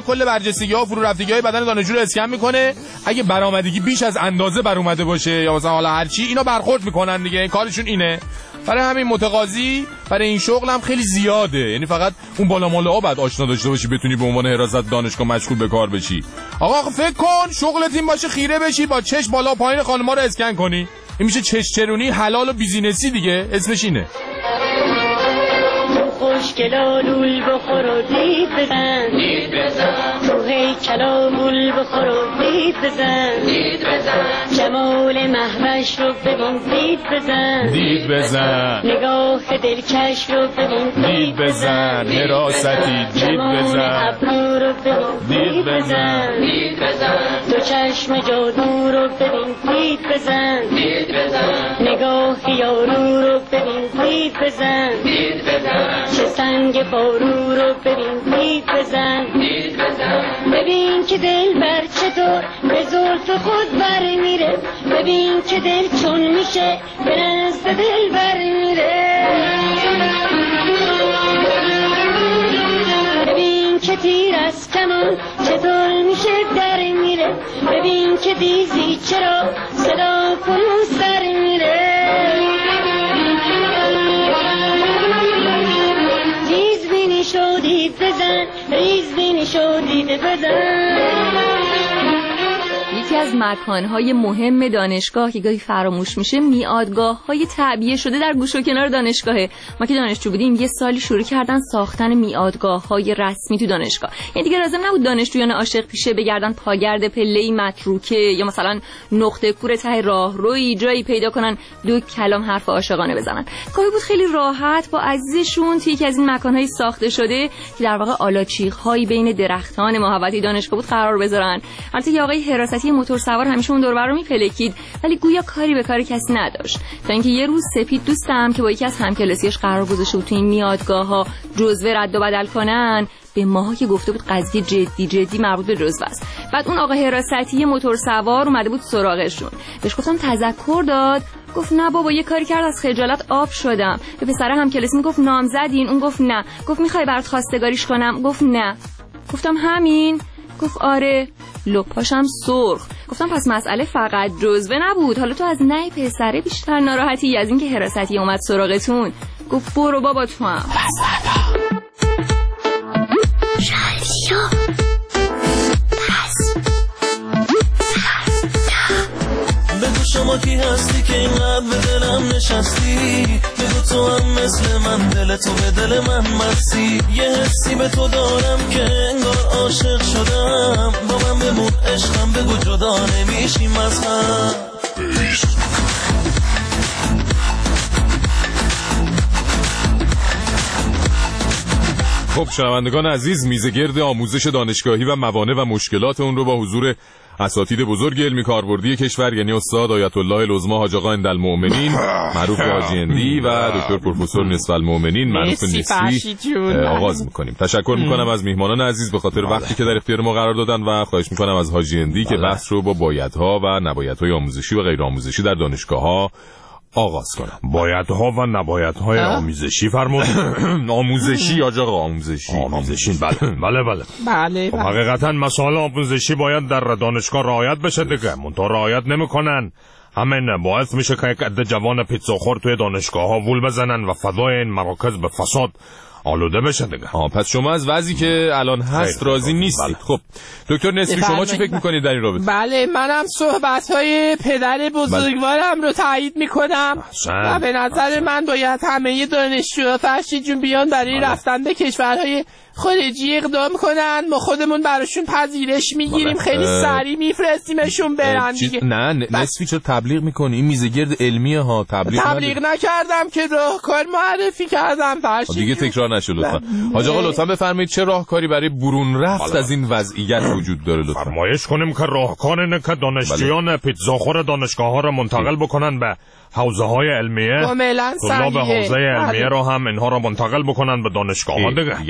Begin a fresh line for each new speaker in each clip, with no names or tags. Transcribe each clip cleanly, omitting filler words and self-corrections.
میاد کل برجستگی‌ها و فرو رفتگی‌های بدن دانشجو رو اسکن میکنه. اگه برآمدگی بیش از اندازه بر اومده باشه یا مثلا حالا هر چی، اینا برخورد میکنن دیگه، کارشون اینه. برای همین متقاضی برای این شغل هم خیلی زیاده، یعنی فقط اون بالا مالا بعد آشنا داشته باشی بتونی به عنوان حراست دانشگاه مشغول به کار بشی. آقا فکر کن شغلت این باشه خیره بشی با چش بالا پایین خانم‌ها رو اسکن کنی، این میشه چشچرونی حلال و بیزینسی دیگه، اسمش اینه.
خوشگلا لول بخور و دید بزن، دید بزن، تو هیکلا گل بخور و دید بزن، دید بزن، جمال مهوش رو ببین دید بزن، دید بزن، نگاه دلکش رو ببین دید بزن، حراستی دید بزن، ابرو رو ببین دید بزن، دید بزن، تو چشم جادو رو ببین دید بزن، دید بزن، نگاه یارو رو ببین دید بزن، دید بزن، چه سنگ بارو رو ببین دید بزن، دید بزن، ببین که دل بر چطور به زلف خود بر میره، ببین که دل چون میشه به نزد دل بر میره، ببین که تیر از کمان چطور میشه در میره، ببین که دیزی چرا صدا کنون سر میره، شدید بزن، ریز بینی شدید بزن.
یکی از مکانهای مهم دانشگاه که گاهی فراموش میشه میادگاه‌های تعبیه شده در گوش و کنار دانشگاهه. ما که دانشجو بودیم یه سالی شروع کردن ساختن میادگاه‌های رسمی تو دانشگاه. یعنی دیگه لازم نبود دانشجویان عاشق پیشه بگردن پاگرد پله‌ای متروکه یا مثلا نقطه کور ته راهروی جایی پیدا کنن دو کلام حرف عاشقانه بزنن. کاری بود خیلی راحت با عزیزشون توی یکی از این مکان‌های ساخته شده که در واقع آلاچیق‌هایی بین درختان محوطه دانشگاه بود قرار بذارن. البته یه آقای حراستی موتور سوار همیشه اون دور و بر رو میپلکید ولی گویا کاری به کار کسی نداشت، تا اینکه یه روز سپید دوستم که با یکی از همکلاسیاش قرار گذاشته بود تو این میادگاه‌ها جزوه رد و بدل کنن، به ماها که گفته بود قضیه جدی مربوط به جزوه است. بعد اون آقا حراستی موتور سوار اومده بود سراغشون، بهش گفتم تذکر داد، گفت نه بابا یه کاری کرد از خجالت آب شدم. به پسر همکلاسی میگفت نامزدین، اون گفت نه. گفت میخوای برات خواستگاریش کنم، گفت نه. گفتم همین؟ گفت آره. لپاشم سرخ. گفتم پس مسئله فقط جزوه نبود، حالا تو از نه پسره بیشتر ناراحتی از اینکه حراستی اومد سراغتون؟ گفت برو بابا تو هم.
بگو شما کی هستی که اینقدر به دلم نشستی، بگو تو هم مثل من دل تو به دل من مستی، یه حسی به تو دارم که انگار عاشق شدم، با من بمون عشقم بگو جدا نمیشیم از هم.
خب شنوندگان عزیز، میزگرد آموزش دانشگاهی و موانع و مشکلات اون رو با حضور اساتید بزرگ علمی کاربردی کشور یعنی استاد آیت الله لزما حاج آقا اندالمؤمنین معروف به حاجی اندی و دکتر پروفسور نصف المؤمنین معروف نصفی آغاز میکنیم. تشکر میکنم از میهمانان عزیز به خاطر وقتی که در اختیار ما قرار دادن و خواهش میکنم از حاجی اندی که بحث رو با بایدها و نبایدهای آموزشی و غیر آموزشی در دانشگاه‌ها آغاز کنم.
بایدها و نبایدهای آموزشی فرمودید؟
آموزشی آقا آموزشی.
بله. خب حقیقتا مسائل آموزشی باید در دانشگاه رعایت بشه دیگه، منتها رعایت نمیکنن. همین باعث میشه که یک عده جوان پیتزاخور توی دانشگاه‌ها وول بزنن و فضای این مراکز به فساد آلوده بشه دیگه.
پس شما از وضعی که الان هست راضی نیستید. خب دکتر نصفی شما چی فکر میکنید در این رابطه؟
بله منم صحبت‌های پدر بزرگوارم رو تایید میکنم و به نظر من باید همه دانشجوها فرشید جون بیان برای رفتن به کشورهای خارجی اقدام کنن، ما خودمون براشون پذیرش میگیریم، خیلی سریع میفرستیمشون برن دیگه.
نه نصفی چرا تبلیغ میکنی؟ این میزگرد علمیه ها.
تبلیغ نکردم که راهکار معرفی کردم فرشید
دیگه. تکرار نشه لطفا. حاج آقا لطفا بفرمایید چه راهکاری برای برون رفت از این وضعیت وجود داره لطفا؟
فرمایش کنیم که راهکار اینه که دانشجویان پیتزاخور دانشگاه‌ها رو منتقل بکنن به حوزه‌های علمیه. طلاب حوزه علمیه رو هم اینها رو منتقل بکنن به دانشگاه‌ها دیگه.
یعنی چی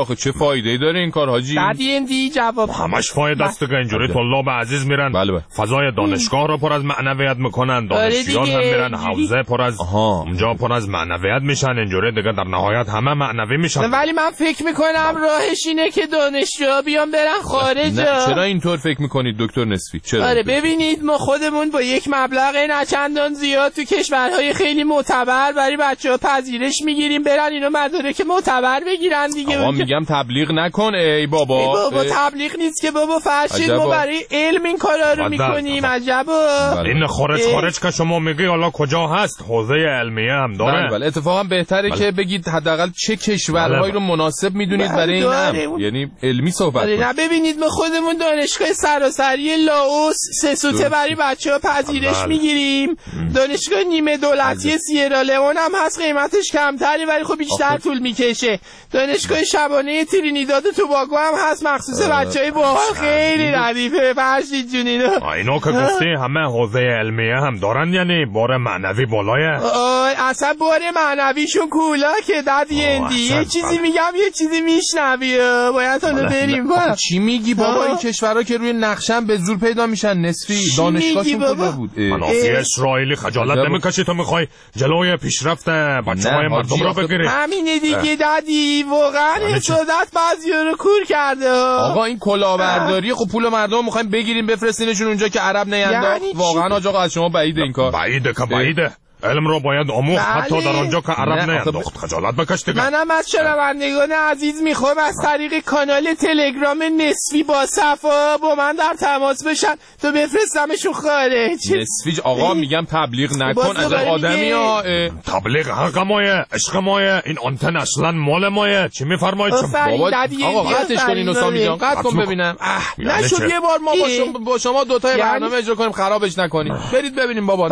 آخه چه فایده‌ای داره این کار حاجی؟
دادی جواب
همش فایده است که اینجوری طلاب عزیز میرن.
بله.
فضای دانشگاه رو پر از معنویت میکنن، دانشجویان هم میرن حوزه پر از اونجا پر از معنویت میشن، اینجوری دیگه در نهایت همه معنوی میشن.
ولی من فکر میکنم راهش اینه که دانشجوها بیان برن خارج.
چرا اینطور فکر میکنید دکتر نصفی؟ چرا؟
آره ببینید ما خودمون با یک مبلغ نه چندان زیاد تو کشورهای خیلی معتبر برای بچه‌ها پذیرش میگیریم برن اینو مدارک معتبر بگیرن دیگه.
آقا میگم تبلیغ نکن ای بابا.
تبلیغ نیست که بابا فرشید ما برای علم این کارا رو میکنیم. عجبا.
این خارج که شما میگی حالا کجا هست؟ حوزه علمیه هم داره.
بله اتفاقا بهتره که بگید حداقل چه کشورهایی رو مناسب میدونید برای این هم. یعنی علمی صحبت کنید.
نه ببینید ما خودمون دانشگاه سراسری لاوس 3 سوته برای بچه‌ها پذیرش میگیریم. دانشگاه نیمه دولتی سیرالئون هم هست، قیمتش کمتری ولی خب بیشتر طول میکشه. دانشگاه شبانه ترینیداد و توباگو هم هست مخصوص بچهای باحال، خیلی ردیفه. فرشید جون
اینا که گفتی همه حوزه علمیه هم دارن، یعنی بار معنوی بالایه.
اصلا بار معنویشون کولا که دادی اندی یه چیزی میگم یه چیزی میشنوی، باید حالا بریم.
چی میگی بابا؟ این کشورها که روی نقشه‌ام به زور پیدا میشن. نصفی دانشگاهشون کجا بود؟
منافی اسرائیلی خجالت نمیکشی تو میخوای جلوی پیشرفت بچه‌های مردم رو بگیری؟
همینه دیگه دادی، واقعا حسادت بعضیا رو کور کرده.
آقا این کلاهبرداری خب پول مردم میخوایم بگیریم بفرستینشون اونجا که عرب نینداخت. واقعا آقا از شما بعیده این کار.
بعیده علم رو باید آموخت حتی در آنجا که عرب نینداخت. خجالت بکش دیگه.
منم از شنوندگان عزیز میخوام از طریق کانال تلگرام نصفی با صفا با من در تماس بشن تو بفرستمشون خارج.
نصفی آقا میگم تبلیغ نکن از آدمی ها.
تبلیغ حق مایه، عشق مایه، این آنتن اصلا مال مایه. چی میفرمایید
بابا؟ آقا قطعش کنین سامی جان، قطع کن ببینم. نشد یه بار ما با شما دوتای برنامه اجرا کنیم خرابش نکنیم. برید ببینیم بابا.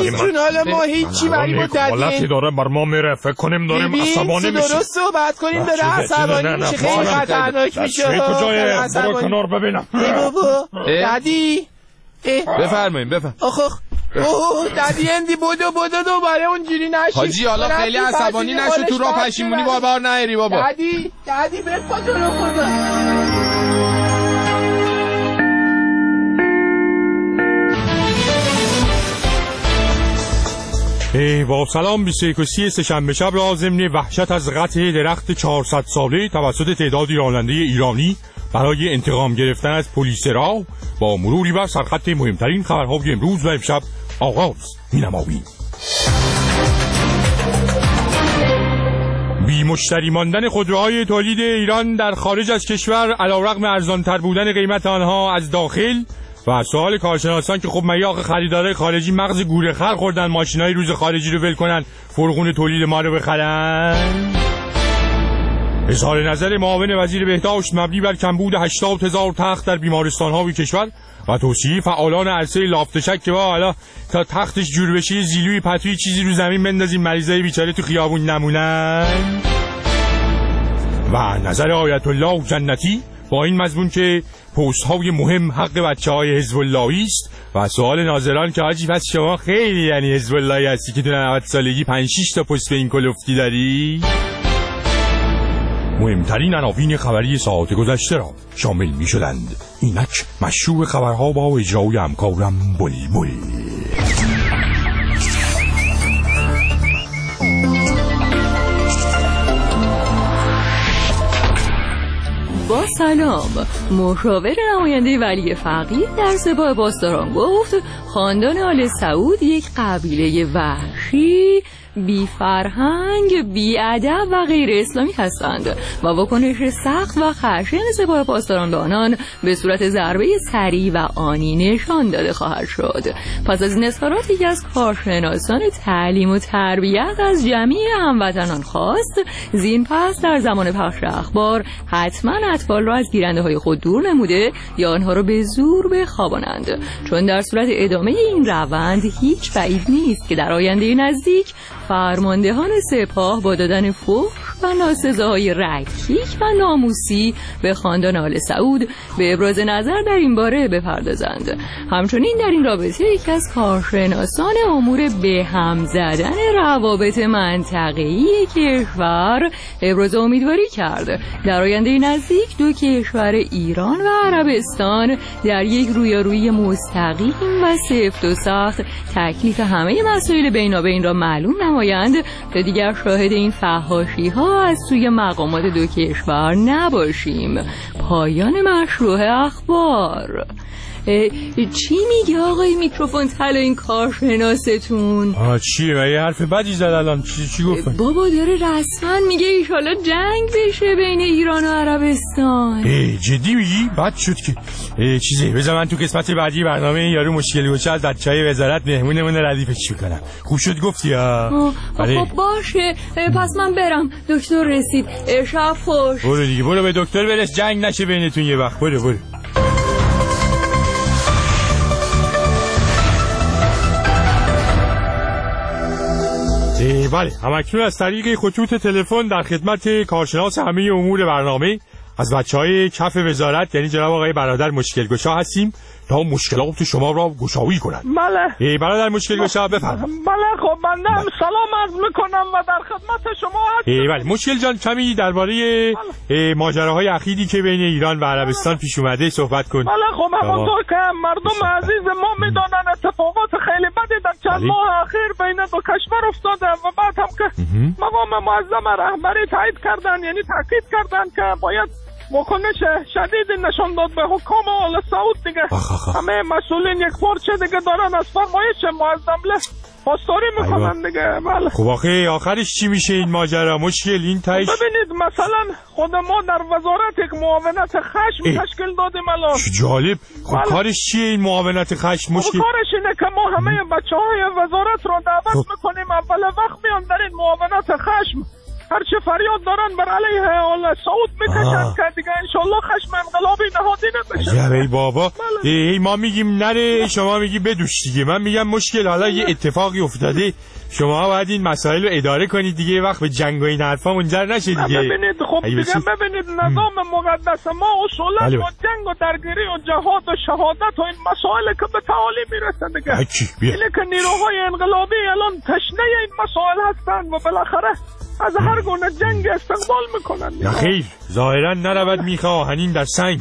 نمیخوام چی برای ما
حالتی داره بر ما میره، فکر کنیم داریم عصبانی میشه.
درست صحبت کنیم بره عصبانی میشه، خیلی خطرناک میشه.
کجایه؟ برو کنار ببینم.
دادی
بفرمایید
اوه دادی اندی بودو دوباره اونجوری نشی
حاجی. حالا خیلی عصبانی نشو، تو راه پشیمونی بار نهری بابا.
دادی بپا تو رو خدا.
با سلام 21 سه‌شنبه شب را ضمن وحشت از قطع درخت 400 ساله توسط تعدادی راننده ایرانی برای انتقام گرفتن از پلیس راه با مروری بر سرخط مهمترین خبرهای امروز و امشب آغاز می‌نماییم. بی مشتری ماندن خودروهای تولید ایران در خارج از کشور علیرغم ارزان‌تر بودن قیمت آنها از داخل و سوال کارشناسان که خب میاق خریدارای خارجی مغز گوره خر خوردن ماشینای روز خارجی رو ول کنن فرغون تولید ما رو بخرن. اظهار نظر معاون وزیر بهداشت مبنی بر کمبود 80,000 تخت در بیمارستان‌های کشور و توصیه فعالان عرصه لافتشک که حالا تا تختش جور بشه زیلوی پتوی چیزی رو زمین بندازیم مریضای بیچاره تو خیابون نمونن. و نظر آیت الله جنتی با این مضمون که پست های مهم حق بچه های حزب اللهی است و سوال ناظران که حاجی پس شما خیلی یعنی حزب اللهی هستی که تو 90 سالگی 5-6 تا پست به این کلفتی داری. مهمترین عناوین خبری ساعت گذشته را شامل می شدند. اینک مشروع خبرها با اجرای همکارم بلبل.
با سلام. مشاور نماینده ولی فقیه در سپاه پاسداران گفت خاندان آل سعود یک قبیله وحشی، بی فرهنگ، بی ادب و غیر اسلامی هستند و واکنش سخت و خشن سپاه پاسداران به آنان به صورت ضربه سریع و آنی نشان داده خواهد شد. پس از این اظهارات یکی از کارشناسان تعلیم و تربیت از جمعی هموطنان خواست زین پس در زمان پخش اخبار حتما اطفال را از گیرنده های خود دور نموده یا آنها را به زور بخوابانند، چون در صورت ادامه این روند هیچ بعید نیست که در آینده نزدیک فرماندهان سپاه با دادن فحش و ناسزاهای رکیک و ناموسی به خاندان آل سعود به ابراز نظر در این باره بپردازند. همچنین در این رابطه یکی از کارشناسان امور به هم زدن روابط منطقه‌ای کشور ابراز امیدواری کرد در آینده نزدیک دو کشور ایران و عربستان در یک رویارویی مستقیم و سفت و سخت تکلیف همه مسائل بینابین را معلوم نمایند تا دیگر شاهد این فحاشی ها از سوی مقامات دو کشور نباشیم. پایان مشروع اخبار. چی میگه آقای میکروفون طلا این کارشناستون؟
چیه؟ یه حرف بدی زد الان. چی گفت؟
بابا داره رسما میگه ایشالا جنگ بشه بین ایران و عربستان.
جدی میگی؟ بد شد که چیزی بذار من تو قسمت بعدی برنامه این یارو مشکلی باشه از بچهای وزارت مهمونمون ردیفش میکنم. خوب شد گفتی ها؟
خب باشه پس من برم، دکتر رسید. شب خوش.
برو دیگه، برو به دکتر برس جنگ نشه بینتون یه وقت. برو بله، همکنون از طریق خطوط تلفن در خدمت کارشناس همه امور برنامه از بچهای کف وزارت یعنی جناب آقای برادر مشکلگشا هستیم تا مشکلات شما را گشایی کنند.
بله
برادر مشکلگشا بفرمایید.
بله خب بنده هم سلام عرض میکنم و در خدمت شما هستم.
بله مشکل جان کمی درباره ماجراهای اخیری که بین ایران و عربستان پیش اومده صحبت کن.
بله خب همونطور که مردم عزیز ما میدونن اتفاقات خیلی بدی در چند ماه اخیر بین دو کشور افتاده و بعد هم که مقام معظم رهبری تایید کردن، یعنی تاکید کردن که باید واکنش شدید نشان داد به حکام آل سعود دیگه. همه مسئولین یک پارچه دیگه دارن از فرمایش معظم پاسداری میکنن دیگه. بله
خب آخرش چی میشه این ماجرا؟ مشکل این تایید
ببینید مثلا خود ما در وزارت یک معاونت خشم تشکیل دادیم الان.
چه جالب. خب کارش چیه این معاونت خشم؟ مشکل
کارش اینه که ما همه بچهای وزارت رو دعوت میکنیم اول وقت میان در این معاونت خشم هرچه فریاد دارن بر علیه آل سعود میکشن که دیگه انشالله خشم انقلابی نهادینه بشه.
ای بابا ما میگیم نره شما میگی بدوش دیگه. من میگم مشکل حالا یه اتفاقی افتاده شما باید این مسائل رو اداره کنید دیگه، وقت به جنگ و این حرفا منجر نشه دیگه.
ببینید خب دیگه ببینید نظام مقدس ما اصولا با جنگ و درگیری و جهاد و شهادت و این مسائل که به تعالی میرسه دیگه. اینه که نیروهای انقلابی الان تشنه این مسائل هستن و بالاخره از هر گونه جنگ استقبال میکنن.
نخیر ظاهرا نرود میخه آهنین در سنگ.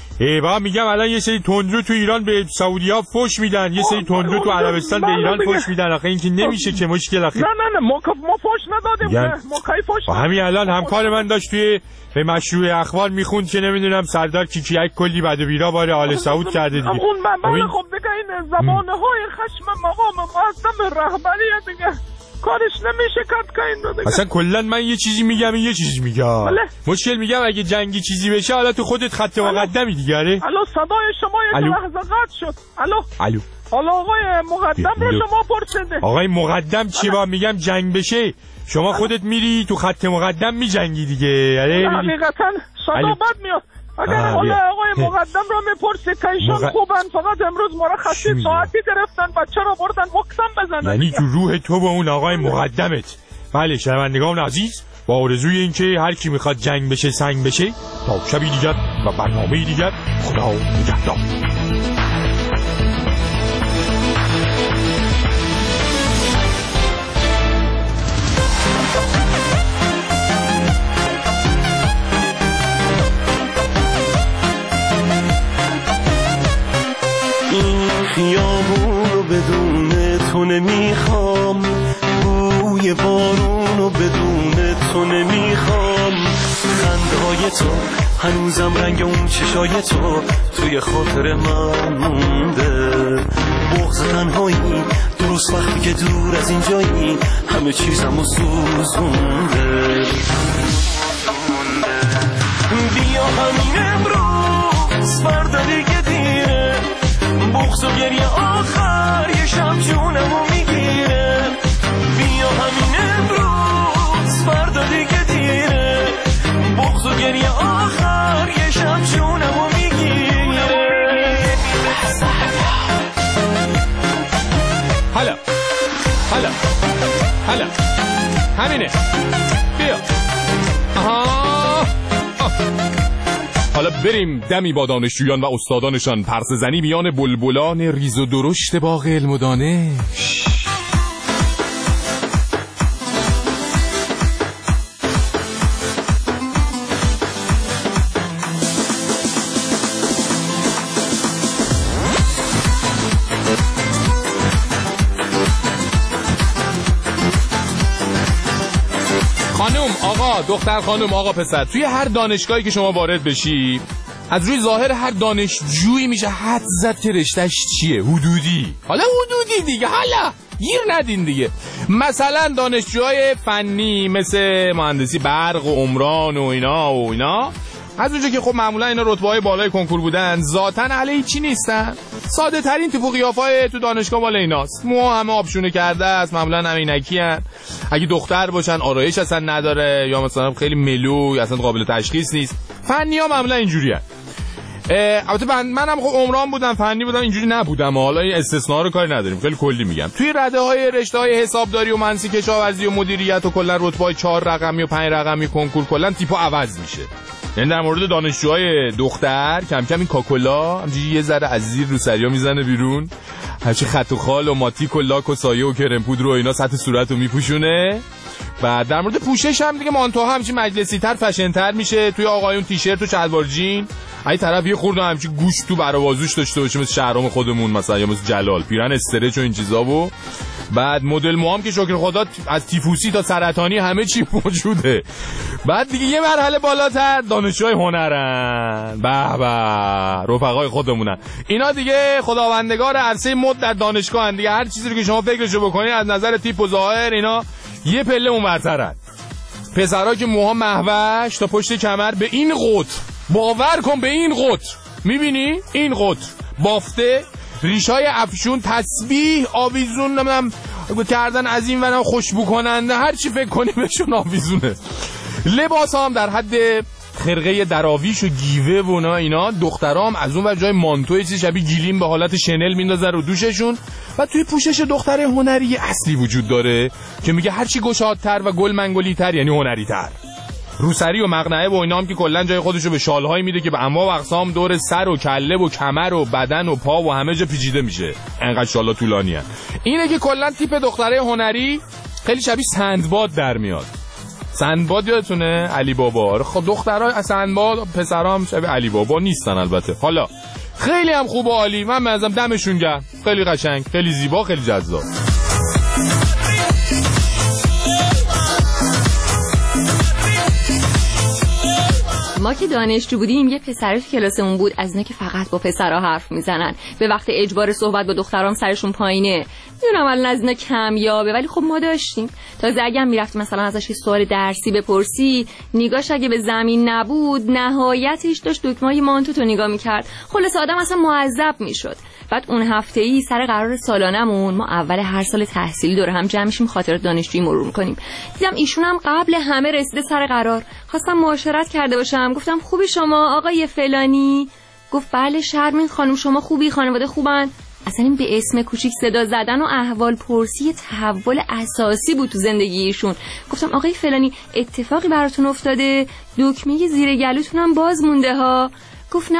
با میگم الان یه سری تندرو تو ایران به سعودی‌ها فوش میدن، یه سری تندرو تو عربستان به ایران فوش میدن. آخه این که نمیشه که مشکل. آخه
نه ما فوش ندادیم. ما کی فوش
همین الان همکار من داشت توی به مشروع اخبار میخوند که نمیدونم سردار کیکیک کلی بد و بیرا بار آل سعود کرده دیگه.
بله خب دیگه این زبانهای خشم مقام معظم رهبری دیگه کارش نمیشه کات این رو دیگه.
اصلا کلا من یه چیزی میگم یه چیزی میگم. مشکل میگم اگه جنگی چیزی بشه حالا تو خودت خط مقدمی دیگه. الو
صدای شما یک لحظه قطع شد. الو حالا آقای مقدم رو شما پرسیده.
آقای مقدم چی با میگم جنگ بشه شما خودت میری تو خط مقدم میجنگی دیگه.
حقیقتا صدا بد میاد. اگر حالا آقای مقدم رو میپرسید که ایشان خوبن فقط امروز مرخصی ساعتی گرفتن بچه رو بردن مکسم بزنن.
یعنی تو روح تو با اون آقای مقدمت. بله شنوندگان عزیز با آرزوی این که هر کی میخواد جنگ بشه سنگ بشه تا شبی دیگر و برنامه دیگر خدا نگهدار.
خیابون رو بدون تو نمیخوام، بوی بارون رو بدون تو نمیخوام، خنده های تو هنوزم رنگ اون چشای تو توی خاطر من مونده، بغض تنهایی درست وقتی که دور از این جایی همه چیزم رو سوزونده. بیا همین امروز فردا دیگه دیره، بغض و گریه آخر یه شب جونمو میگیره. بیا همین امروز فردا دیگه دیره، بغض و گریه آخر یه شب جونمو میگیره.
حالا
حالا همینه، بیا. آها. حالا بریم دمی با دانشجویان و استادانشان پرسه زنی میان بلبلان ریز و درشت باغ علم و دانش. خانم، آقا، دختر خانم، آقا پسر، توی هر دانشگاهی که شما وارد بشی از روی ظاهر هر دانشجویی میشه حد زد که رشتهش چیه. حدودی، حالا حدودی دیگه، حالا گیر ندین دیگه. مثلا دانشجوهای فنی مثل مهندسی برق و عمران و اینا از اونجا که خب معمولا اینا رتبه‌های بالای کنکور بودن ذاتاً علیه چی نیستن، ساده ترین تیپ و قیافای تو دانشگاه مال ایناست. موها همه آبشونه کرده است، معمولا هم عینکی ان. اگه دختر باشن آرایش اصلا نداره یا مثلا خیلی ملو اصلا قابل تشخیص نیست. فنی‌ها معمولا اینجوریه. البته منم خب عمران بودم، فنی بودم، اینجوری نبودم. حالا این استثناء رو کاری نداریم، خیلی کلی میگم. توی رده‌های رشته‌های حسابداری و مهندسی کشاورزی و مدیریت و کلا رتبه‌های 4 رقمی و 5 رقمی کنکور کلا تیپو عوض میشه. یعنی در مورد دانشجوهای دختر کم کم این کاکولا همچنین یه ذره از زیر روسریا میزنه بیرون، هرچی خط و خال و ماتیک و لاک و سایه و کرم پودر و اینا سطح صورتو میپوشونه. بعد در مورد پوشش هم دیگه مانتو همچین مجلسی تر فشن تر میشه. توی آقایون تیشرت و شلوار جین، اگه طرف یه خورده همچین گوشت تو برآوازوش داشته باشه مثل شهرام خودمون مثلا یا مثل جلال، پیرن استرچ و این چیزا. و بعد مدل موام که شکر خدا از تیفوسی تا سرطانی همه چی موجوده. بعد دیگه یه مرحله بالاتر دانشجوهای هنرن، به به رفقای خودمونن. اینا دیگه خداوندگار عرصه مد در دانشگاهن دیگه. هر چیزی رو که شما فکرشو بکنید از نظر تیپ و ظاهر اینا یه پله اونورترن. پسرا که موها مهوش تا پشت کمر به این قطر، باور کن به این قطر، میبینی این قطر بافته، ریشای افشون، تسبیح آویزون نمیدونم کردن از این ورا خوشبو کننده، هر چی فکر کنی بهشون آویزونه. لباس هم در حد خرقه دراویش و گیوه و اینا. دخترام از اون ور جای مانتوی چیز شبیه گیلیم به حالت شنل میندازن رو دوششون. و توی پوشش دختر هنری اصلی وجود داره که میگه هر چی گشادتر و گل منگلی تر یعنی هنری تر. روسری و مقنعه و اینا هم که کلا جای خودشو به شال‌های میده که به انواع و اقسام دور سر و کله و کمر و بدن و پا و همه جا پیچیده میشه، انقدر شالا طولانیه. اینه که کلا تیپ دختره هنری خیلی شبیه سندباد در میاد. سندباد یادتونه علی بابا؟ خب دخترها سندباد، پسرام شبیه علی بابا نیستن البته. حالا خیلی هم خوب و عالی، من معظم دمشون گرم، خیلی قشنگ، خیلی زیبا، خیلی جذاب.
ما که دانشجو بودیم یه پسر تو کلاسمون بود از اینا که فقط با پسرها حرف میزنن، به وقت اجبار صحبت با دخترام سرشون پایینه. میدونم الان از اینا کمیابه ولی خب ما داشتیم. تازه اگه میرفتی مثلا ازش یه سوال درسی بپرسی، نگاش اگه به زمین نبود نهایتش داشت دکمه‌های مانتو تو نگاه میکرد. خلاص آدم اصلا معذب میشد. بعد اون هفته‌ای سر قرار سالانمون ما اول هر سال تحصیلی دور هم جمع میشیم خاطرات دانشجویی مرور می‌کنیم. دیدم ایشون هم قبل همه رسیده سر قرار. خواستم معاشرت کرده باشم. گفتم خوبی شما آقای فلانی؟ گفت بله شرمین خانم شما خوبی، خانواده خوبن؟ اصلا این به اسم کوچیک صدا زدن و احوال پرسی تحول اساسی بود تو زندگیشون. گفتم آقای فلانی اتفاقی براتون افتاده؟ دکمه زیر گلوتونم باز مونده ها. گفت نه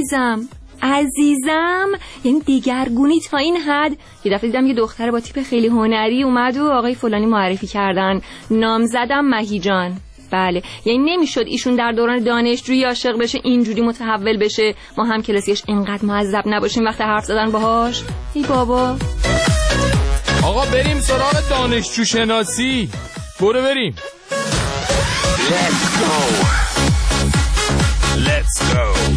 عزیزم یعنی دیگرگونی تا این حد. یه دفعه دیدم یه دختر با تیپ خیلی هنری اومد و آقای فلانی معرفی کردن، نام زدم مهیجان. بله یعنی نمیشد ایشون در دوران دانشجویی عاشق بشه اینجوری متحول بشه، ما هم کلاسیش اینقدر معذب نباشیم وقت حرف زدن باهاش. ای بابا.
آقا بریم سراغ دانشجو شناسی. برو بریم. Let's go.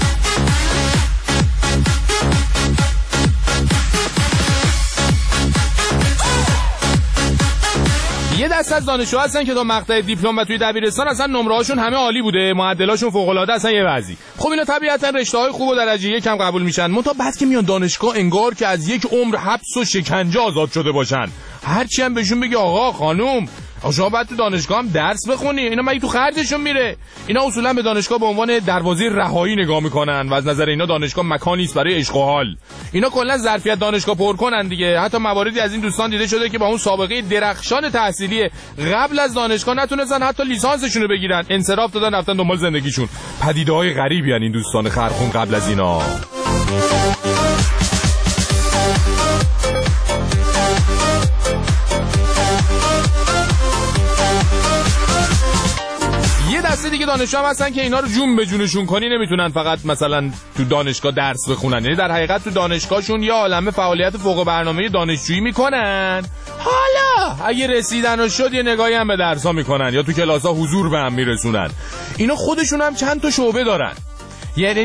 یه دسته از دانشجوها هستن که تا مقطع دیپلم و توی دبیرستان اصلا نمره‌هاشون همه عالی بوده، معدلاشون فوق‌العاده، اصلا یه وضعی. خب اینا طبیعتا رشته‌های خوب و درجه یک هم قبول میشن. منتها بعد که میان دانشگاه انگار که از یک عمر حبس و شکنجه آزاد شده باشن. هرچی هم بهشون بگی آقا خانوم شما باید تو دانشگاه هم درس بخونی. اینا مگه تو خرجشون میره؟ اینا اصولا به دانشگاه به عنوان دروازه رهایی نگاه میکنن و از نظر اینا دانشگاه مکانی است برای عشق و حال. اینا کلا ظرفیت دانشگاه پر کنن دیگه. حتی مواردی از این دوستان دیده شده که با اون سابقه درخشان تحصیلی قبل از دانشگاه نتونستن حتی لیسانسشون رو بگیرن، انصراف دادن رفتن دنبال زندگیشون. پدیده‌های غریبی ان این دوستان خرخون قبل از اینا. دسته دیگه دانشجو هم هستن که اینا رو جون به جونشون کنی نمیتونن فقط مثلا تو دانشگاه درس بخونن، یعنی در حقیقت تو دانشگاهشون یا عالمه فعالیت فوق برنامه دانشجویی میکنن، حالا اگه رسیدن و شد یه نگاهی هم به درس‌ها میکنن یا تو کلاس‌ها حضور به هم میرسونن. اینا خودشون هم چند تا شعبه دارن، یعنی